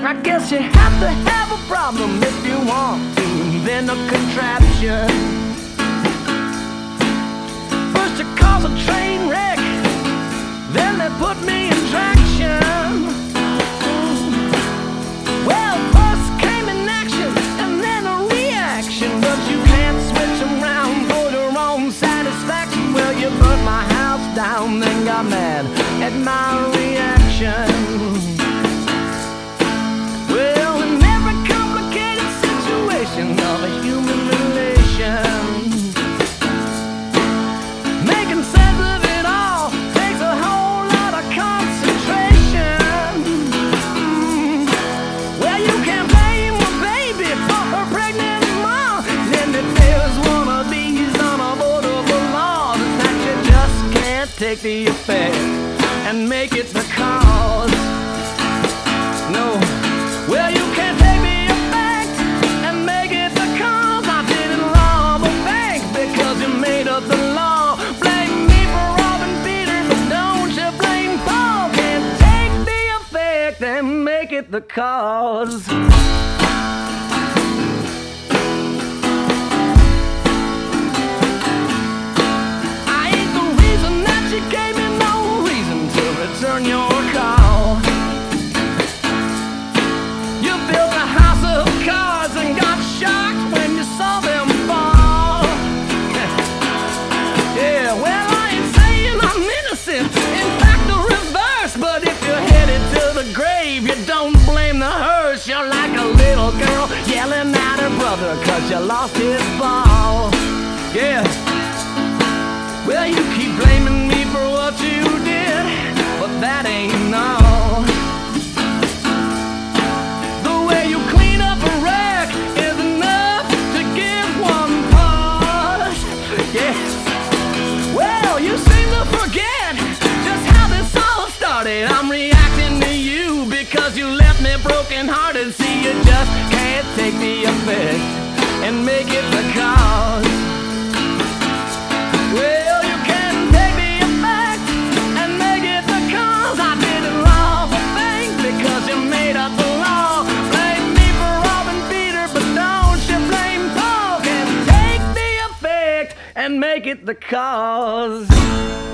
I guess you have to have a problem if you want to invent a contraption. First you cause a train wreck, then they put me in traction. Well, first came an action and then a reaction, but you can't switch around for your own satisfaction. Well, you burnt my house down, then got mad at my reaction. Well, in every complicated situation of a human relation, making sense of it all takes a whole lot of concentration. Well, you can't blame a baby for her pregnant mom, then if there's one of these unavoidable laws, it's that you just can't take the effect and make it the cause. No. Well, you can't take the effect and make it the cause. I didn't rob a bank because you made up the law. Blame me for robbing Peter, but don't you blame Paul. Can't take the effect and make it the cause. I ain't the reason that you gave me no reason to return your call. Built a house of cards and got shocked when you saw them fall. Yeah, well, I ain't saying I'm innocent, in fact the reverse. But if you're headed to the grave, you don't blame the hearse. You're like a little girl yelling at her brother 'cause you lost his ball. Yeah, well, you keep blaming me for what you did, but that ain't all. I'm reacting to you because you left me broken hearted. See, you just can't take the effect and make it the cause. Well, you can't take the effect and make it the cause. I didn't rob a bank because you made up the law. Blame me for robbing Peter, but don't you blame Paul. Can't take the effect and make it the cause.